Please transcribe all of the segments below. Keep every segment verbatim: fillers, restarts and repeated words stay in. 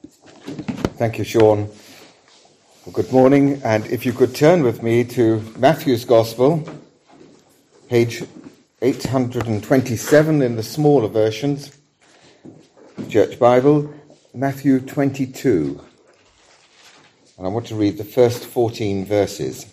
Thank you, Sean. Well, good morning, and if you could turn with me to Matthew's Gospel, page eight hundred twenty-seven in the smaller versions, Church Bible, Matthew twenty-two. And I want to read the first fourteen verses.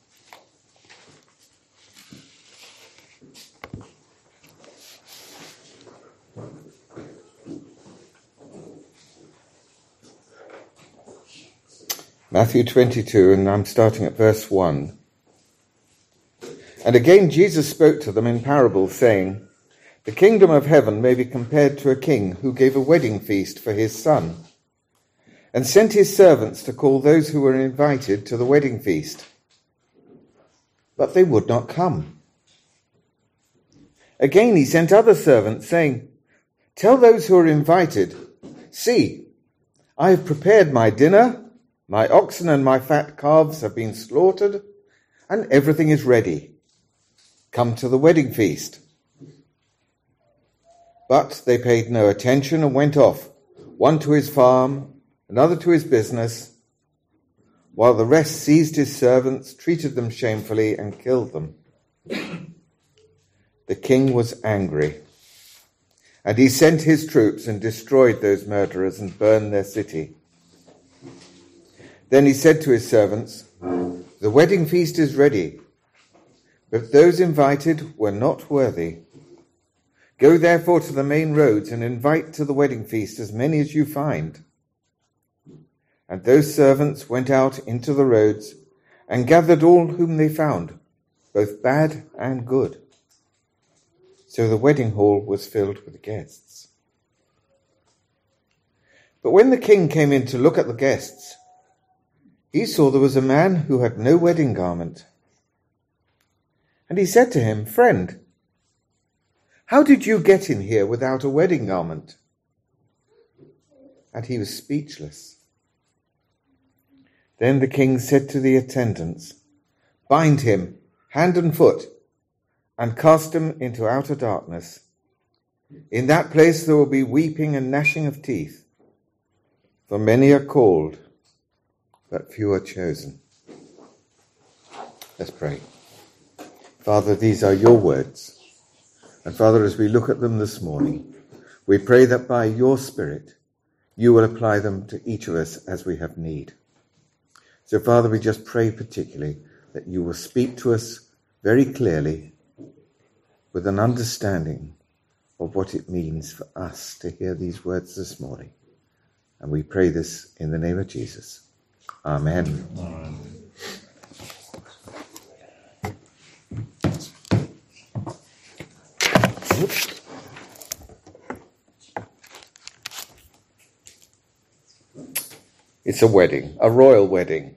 Matthew twenty-two, and I'm starting at verse one. And again Jesus spoke to them in parables, saying, The kingdom of heaven may be compared to a king who gave a wedding feast for his son, and sent his servants to call those who were invited to the wedding feast. But they would not come. Again he sent other servants, saying, Tell those who are invited, See, I have prepared my dinner. My oxen and my fat calves have been slaughtered, and everything is ready. Come to the wedding feast. But they paid no attention and went off, one to his farm, another to his business, while the rest seized his servants, treated them shamefully, and killed them. The king was angry, and he sent his troops and destroyed those murderers and burned their city. Then he said to his servants, The wedding feast is ready, but those invited were not worthy. Go therefore to the main roads and invite to the wedding feast as many as you find. And those servants went out into the roads and gathered all whom they found, both bad and good. So the wedding hall was filled with guests. But when the king came in to look at the guests, he saw there was a man who had no wedding garment. And he said to him, Friend, how did you get in here without a wedding garment? And he was speechless. Then the king said to the attendants, Bind him, hand and foot, and cast him into outer darkness. In that place there will be weeping and gnashing of teeth, for many are called, but few are chosen. Let's pray. Father, these are your words. And Father, as we look at them this morning, we pray that by your Spirit, you will apply them to each of us as we have need. So Father, we just pray particularly that you will speak to us very clearly with an understanding of what it means for us to hear these words this morning. And we pray this in the name of Jesus. Amen. Amen. It's a wedding, a royal wedding.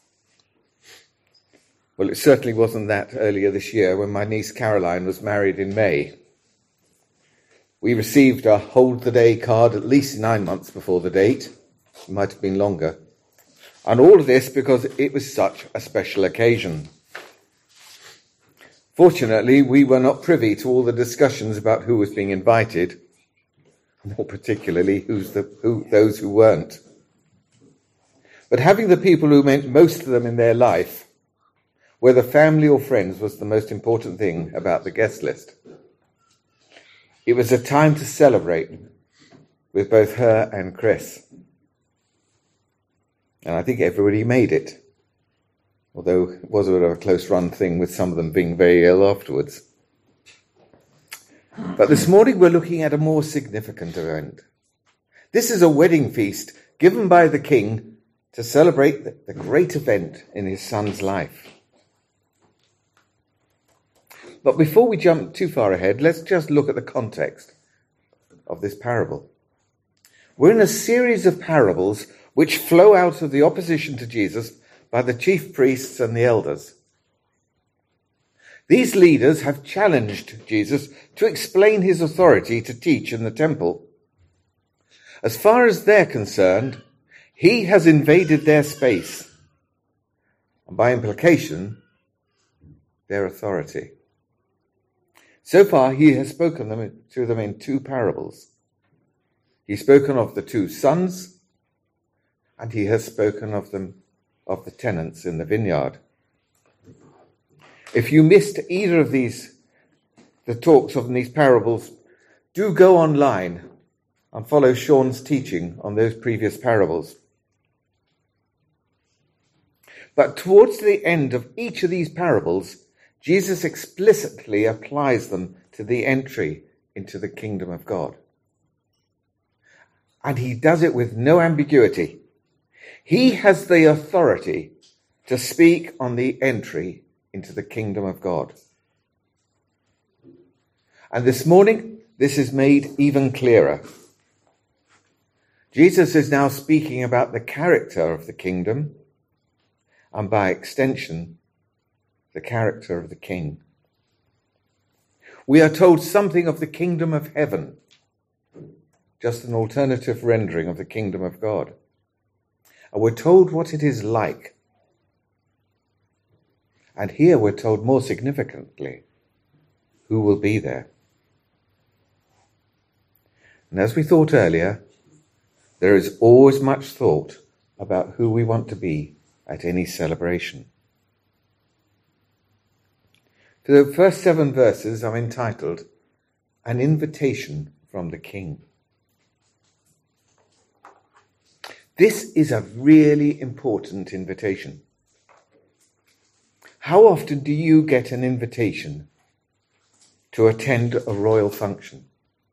Well, it certainly wasn't that earlier this year when my niece Caroline was married in May. We received a hold the day card at least nine months before the date. It might have been longer. And all of this because it was such a special occasion. Fortunately, we were not privy to all the discussions about who was being invited, more particularly who's the, who, those who weren't. But having the people who meant most to them in their life, whether family or friends, was the most important thing about the guest list. It was a time to celebrate with both her and Chris. And I think everybody made it, although it was a bit of a close-run thing with some of them being very ill afterwards. But this morning we're looking at a more significant event. This is a wedding feast given by the king to celebrate the, the great event in his son's life. But before we jump too far ahead, let's just look at the context of this parable. We're in a series of parables which flow out of the opposition to Jesus by the chief priests and the elders. These leaders have challenged Jesus to explain his authority to teach in the temple. As far as they're concerned, he has invaded their space, and by implication, their authority. So far, he has spoken them, to them in two parables. He's spoken of the two sons and he has spoken of them, of the tenants in the vineyard. If you missed either of these, the talks of these parables, do go online and follow Sean's teaching on those previous parables. But towards the end of each of these parables, Jesus explicitly applies them to the entry into the kingdom of God. And he does it with no ambiguity. He has the authority to speak on the entry into the kingdom of God. And this morning, this is made even clearer. Jesus is now speaking about the character of the kingdom, and by extension, the character of the king. We are told something of the kingdom of heaven, just an alternative rendering of the kingdom of God. And we're told what it is like. And here we're told more significantly who will be there. And as we thought earlier, there is always much thought about who we want to be at any celebration. The first seven verses are entitled An Invitation from the King. This is a really important invitation. How often do you get an invitation to attend a royal function?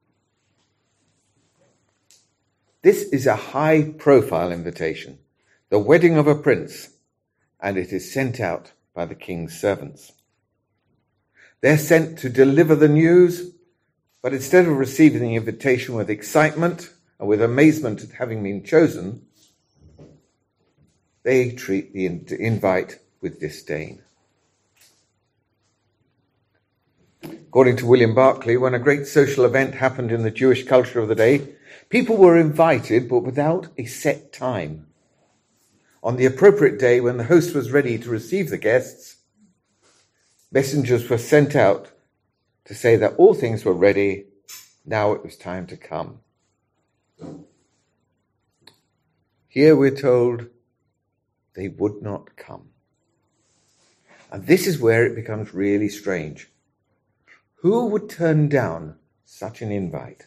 This is a high-profile invitation, the wedding of a prince, and it is sent out by the king's servants. They're sent to deliver the news, but instead of receiving the invitation with excitement and with amazement at having been chosen, they treat the invite with disdain. According to William Barclay, when a great social event happened in the Jewish culture of the day, people were invited, but without a set time. On the appropriate day, when the host was ready to receive the guests, messengers were sent out to say that all things were ready, now it was time to come. Here we're told they would not come. And this is where it becomes really strange. Who would turn down such an invite?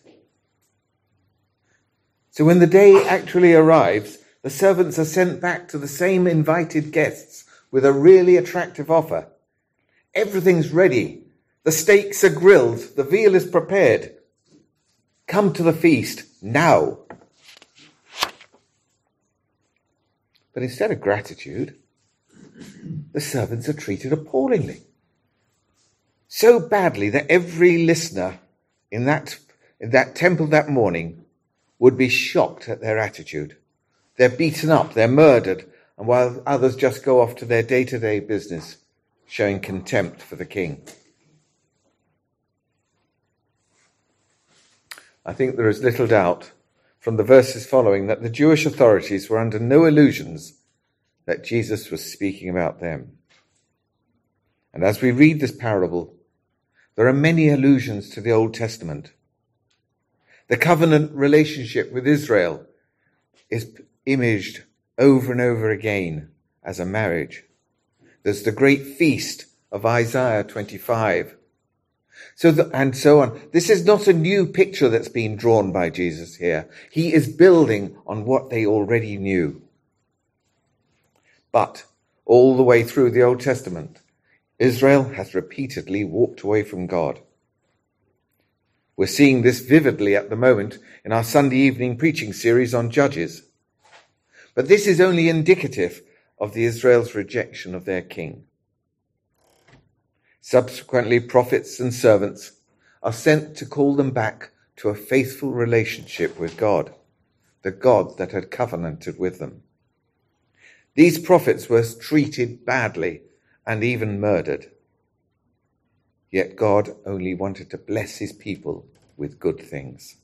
So when the day actually arrives, the servants are sent back to the same invited guests with a really attractive offer. Everything's ready. The steaks are grilled. The veal is prepared. Come to the feast now. But instead of gratitude, the servants are treated appallingly. So badly that every listener in that, in that temple that morning would be shocked at their attitude. They're beaten up, they're murdered, and while others just go off to their day-to-day business, showing contempt for the king. I think there is little doubt from the verses following that the Jewish authorities were under no illusions that Jesus was speaking about them. And as we read this parable, there are many allusions to the Old Testament. The covenant relationship with Israel is imaged over and over again as a marriage. There's the great feast of Isaiah twenty-five. So the, and so on. This is not a new picture that's being drawn by Jesus here. He is building on what they already knew. But all the way through the Old Testament, Israel has repeatedly walked away from God. We're seeing this vividly at the moment in our Sunday evening preaching series on Judges. But this is only indicative of the Israel's rejection of their king. Subsequently, prophets and servants are sent to call them back to a faithful relationship with God, the God that had covenanted with them. These prophets were treated badly and even murdered. Yet God only wanted to bless his people with good things.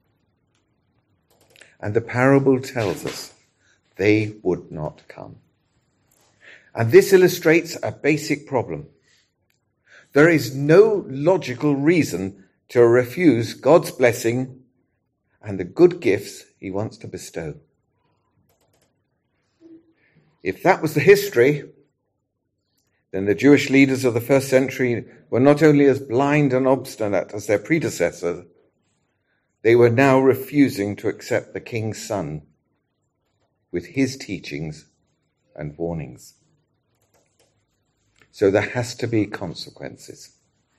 And the parable tells us they would not come. And this illustrates a basic problem. There is no logical reason to refuse God's blessing and the good gifts he wants to bestow. If that was the history, then the Jewish leaders of the first century were not only as blind and obstinate as their predecessors, they were now refusing to accept the king's son with his teachings and warnings. So there has to be consequences.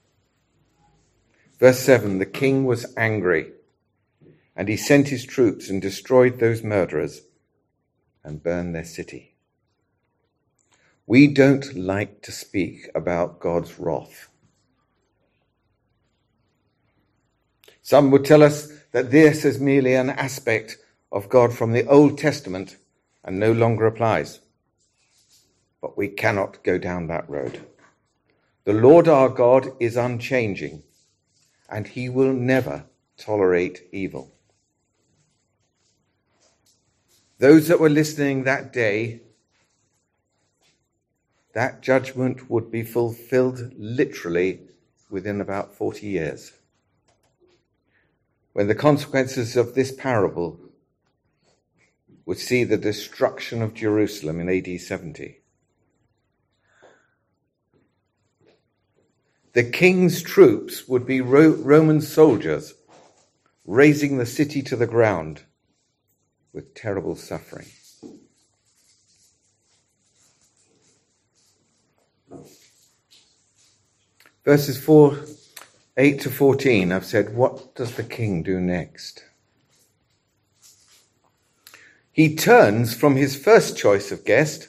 Verse seven, the king was angry, and he sent his troops and destroyed those murderers and burned their city. We don't like to speak about God's wrath. Some would tell us that this is merely an aspect of God from the Old Testament and no longer applies. But we cannot go down that road. The Lord our God is unchanging, and he will never tolerate evil. Those that were listening that day, that judgment would be fulfilled literally within about forty years, when the consequences of this parable would see the destruction of Jerusalem in A D seventy. The king's troops would be Ro- Roman soldiers razing the city to the ground with terrible suffering. Verses four, eight to fourteen, I've said, what does the king do next? He turns from his first choice of guest,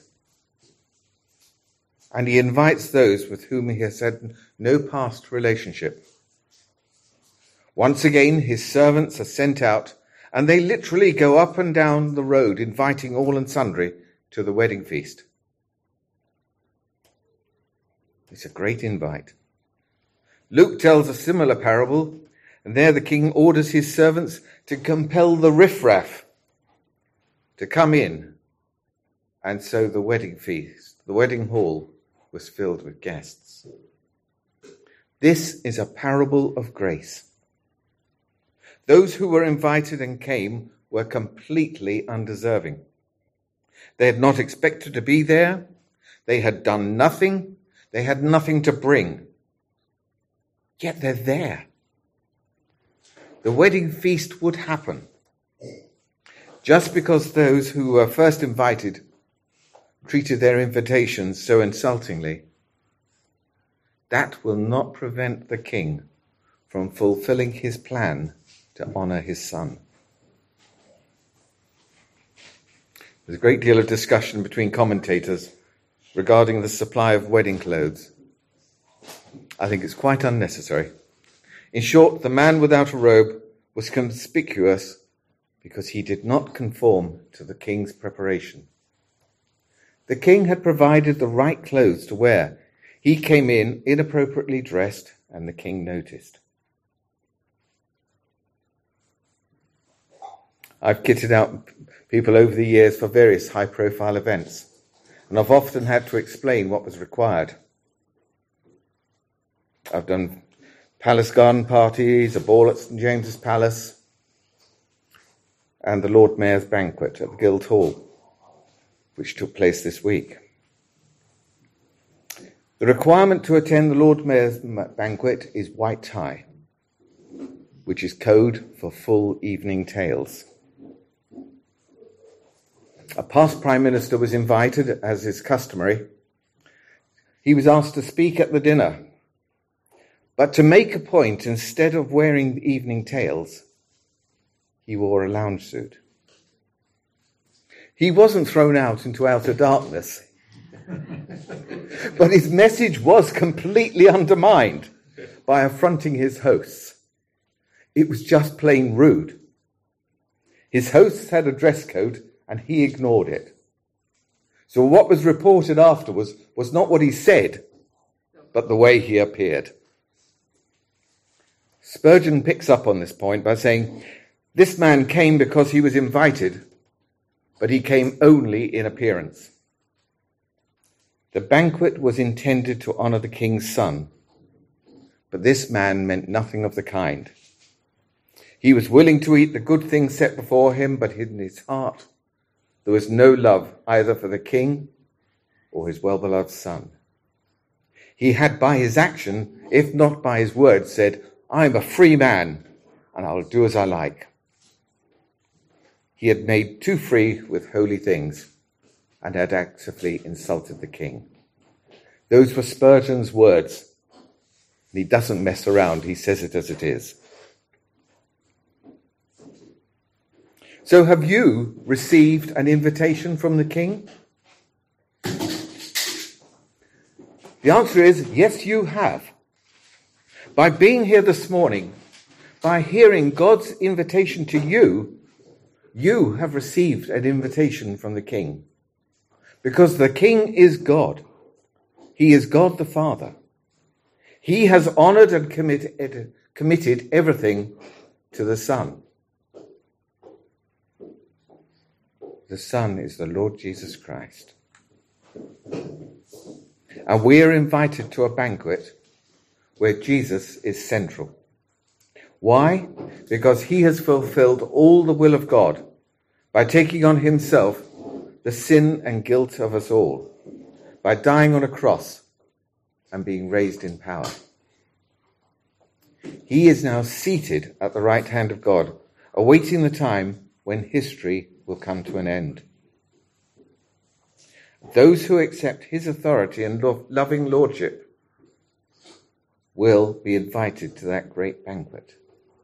and he invites those with whom he has had no past relationship. Once again, his servants are sent out, and they literally go up and down the road, inviting all and sundry to the wedding feast. It's a great invite. Luke tells a similar parable, and there the king orders his servants to compel the riffraff to come in. And so the wedding feast, the wedding hall, was filled with guests. This is a parable of grace. Those who were invited and came were completely undeserving. They had not expected to be there. They had done nothing. They had nothing to bring. Yet they're there. The wedding feast would happen. Just because those who were first invited treated their invitations so insultingly, that will not prevent the king from fulfilling his plan to honor his son. There's a great deal of discussion between commentators regarding the supply of wedding clothes. I think it's quite unnecessary. In short, the man without a robe was conspicuous because he did not conform to the king's preparation. The king had provided the right clothes to wear. He came in inappropriately dressed, and the king noticed. I've kitted out people over the years for various high-profile events, and I've often had to explain what was required. I've done palace garden parties, a ball at St James's Palace, and the Lord Mayor's banquet at the Guildhall, which took place this week. The requirement to attend the Lord Mayor's banquet is white tie, which is code for full evening tales. A past Prime Minister was invited, as is customary. He was asked to speak at the dinner, but to make a point, instead of wearing evening tails, he wore a lounge suit. He wasn't thrown out into outer darkness, but his message was completely undermined by affronting his hosts. It was just plain rude. His hosts had a dress code, and he ignored it. So what was reported afterwards was not what he said, but the way he appeared. Spurgeon picks up on this point by saying, this man came because he was invited, but he came only in appearance. The banquet was intended to honor the king's son, but this man meant nothing of the kind. He was willing to eat the good things set before him, but in his heart there was no love either for the king or his well-beloved son. He had by his action, if not by his words, said, "I am a free man and I'll do as I like." He had made too free with holy things and had actively insulted the king. Those were Spurgeon's words. And he doesn't mess around. He says it as it is. So have you received an invitation from the king? The answer is, yes, you have. By being here this morning, by hearing God's invitation to you, you have received an invitation from the king. Because the king is God. He is God the Father. He has honored and committed, committed everything to the Son. The Son is the Lord Jesus Christ. And we are invited to a banquet where Jesus is central. Why? Because he has fulfilled all the will of God by taking on himself the sin and guilt of us all, by dying on a cross and being raised in power. He is now seated at the right hand of God, awaiting the time when history will come to an end. Those who accept his authority and lo- loving lordship will be invited to that great banquet.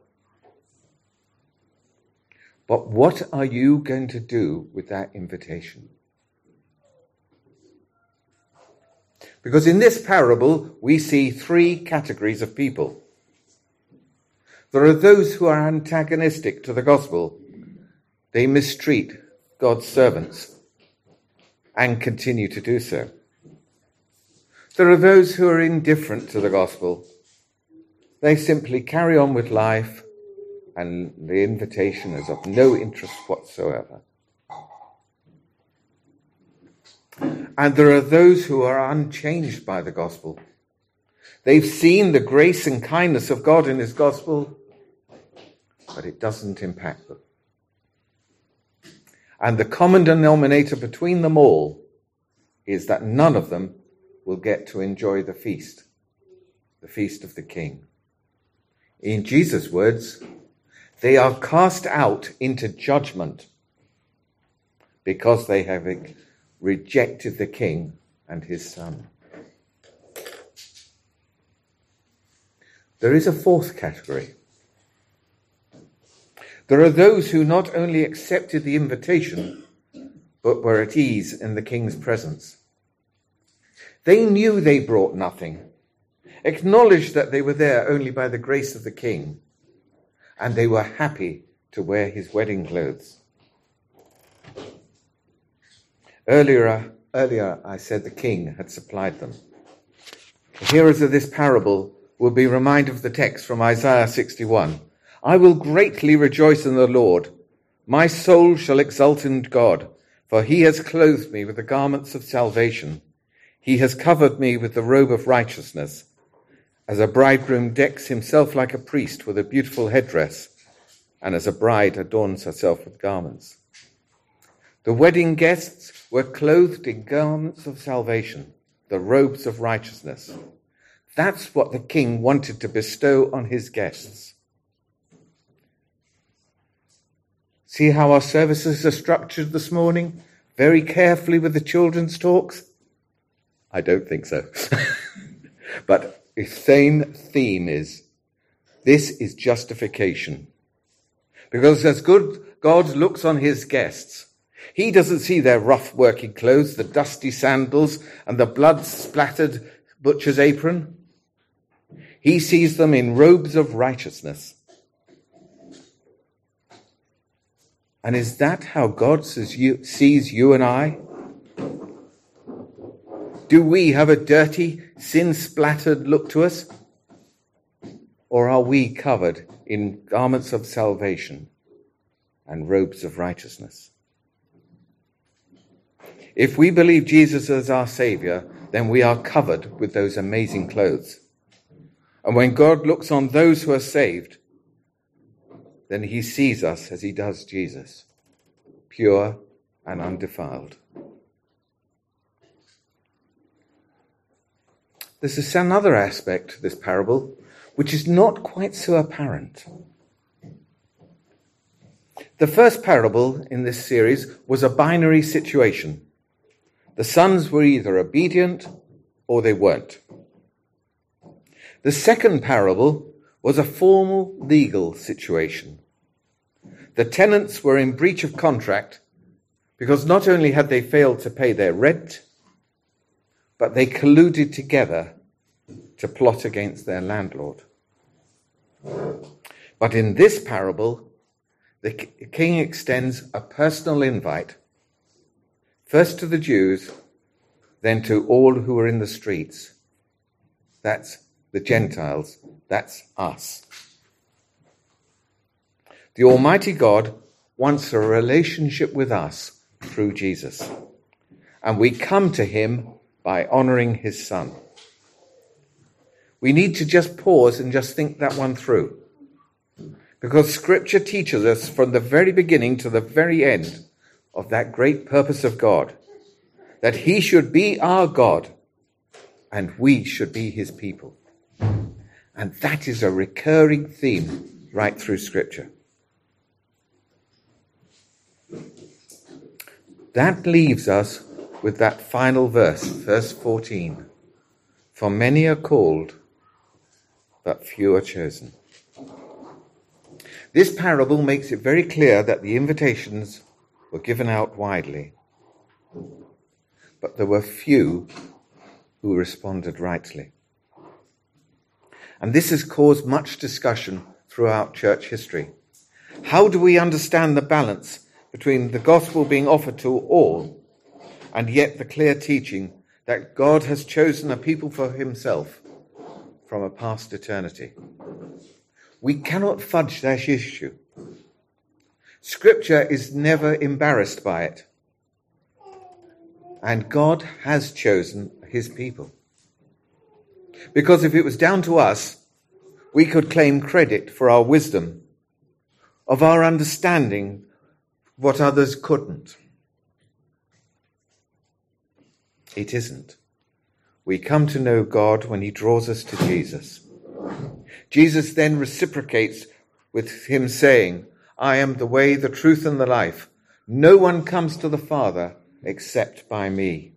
But what are you going to do with that invitation? Because in this parable, we see three categories of people. There are those who are antagonistic to the gospel. They mistreat God's servants and continue to do so. There are those who are indifferent to the gospel. They simply carry on with life, and the invitation is of no interest whatsoever. And there are those who are unchanged by the gospel. They've seen the grace and kindness of God in his gospel, but it doesn't impact them. And the common denominator between them all is that none of them will get to enjoy the feast, the feast of the King. In Jesus' words, they are cast out into judgment because they have rejected the King and his Son. There is a fourth category. There are those who not only accepted the invitation, but were at ease in the king's presence. They knew they brought nothing, acknowledged that they were there only by the grace of the king, and they were happy to wear his wedding clothes. Earlier, earlier I said the king had supplied them. The hearers of this parable will be reminded of the text from Isaiah sixty-one. I will greatly rejoice in the Lord. My soul shall exult in God, for he has clothed me with the garments of salvation. He has covered me with the robe of righteousness, as a bridegroom decks himself like a priest with a beautiful headdress, and as a bride adorns herself with garments. The wedding guests were clothed in garments of salvation, the robes of righteousness. That's what the king wanted to bestow on his guests. See how our services are structured this morning? Very carefully with the children's talks? I don't think so. But the same theme is, this is justification. Because as good God looks on his guests, he doesn't see their rough working clothes, the dusty sandals, and the blood-splattered butcher's apron. He sees them in robes of righteousness. And is that how God sees you, sees you and I? Do we have a dirty, sin-splattered look to us? Or are we covered in garments of salvation and robes of righteousness? If we believe Jesus as our Saviour, then we are covered with those amazing clothes. And when God looks on those who are saved, then he sees us as he does Jesus, pure and undefiled. There's another aspect to this parable which is not quite so apparent. The first parable in this series was a binary situation. The sons were either obedient or they weren't. The second parable was a formal legal situation. The tenants were in breach of contract because not only had they failed to pay their rent, but they colluded together to plot against their landlord. But in this parable, the king extends a personal invite, first to the Jews, then to all who are in the streets. That's the Gentiles. That's us. The Almighty God wants a relationship with us through Jesus, and we come to him by honoring his Son. We need to just pause and just think that one through, because Scripture teaches us from the very beginning to the very end of that great purpose of God, that he should be our God and we should be his people. And that is a recurring theme right through Scripture. That leaves us with that final verse, verse fourteen. For many are called, but few are chosen. This parable makes it very clear that the invitations were given out widely, but there were few who responded rightly. And this has caused much discussion throughout church history. How do we understand the balance between the gospel being offered to all and yet the clear teaching that God has chosen a people for himself from a past eternity? We cannot fudge that issue. Scripture is never embarrassed by it. And God has chosen his people. Because if it was down to us, we could claim credit for our wisdom, of our understanding what others couldn't. It isn't. We come to know God when he draws us to Jesus. Jesus then reciprocates with him saying, I am the way, the truth, and the life. No one comes to the Father except by me.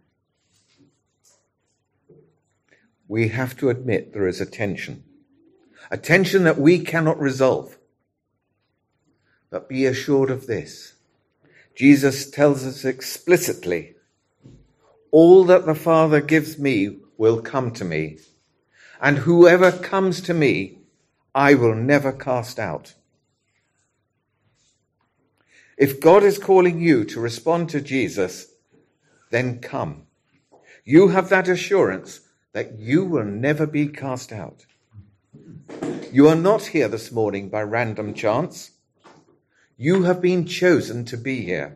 We have to admit there is a tension. A tension that we cannot resolve. But be assured of this. Jesus tells us explicitly, all that the Father gives me will come to me, and whoever comes to me, I will never cast out. If God is calling you to respond to Jesus, then come. You have that assurance that you will never be cast out. You are not here this morning by random chance. You have been chosen to be here.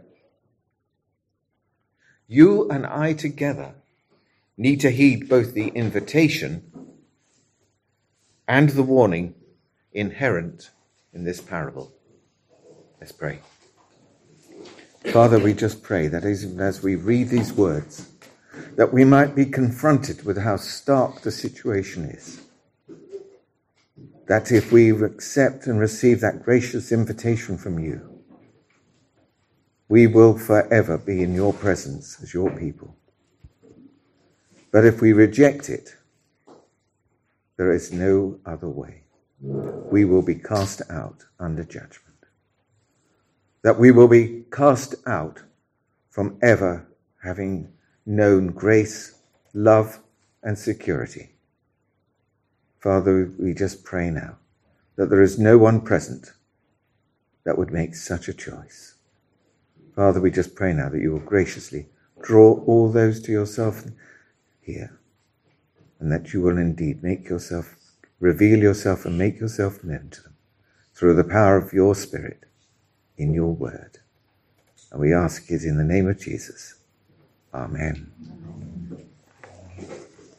You and I together need to heed both the invitation and the warning inherent in this parable. Let's pray. Father, we just pray that as we read these words, that we might be confronted with how stark the situation is. That if we accept and receive that gracious invitation from you, we will forever be in your presence as your people. But if we reject it, there is no other way. We will be cast out under judgment. That we will be cast out from ever having known grace, love, and security. Father, we just pray now that there is no one present that would make such a choice. Father, we just pray now that you will graciously draw all those to yourself here, and that you will indeed make yourself, reveal yourself and make yourself known to them through the power of your Spirit in your word. And we ask it in the name of Jesus. Amen.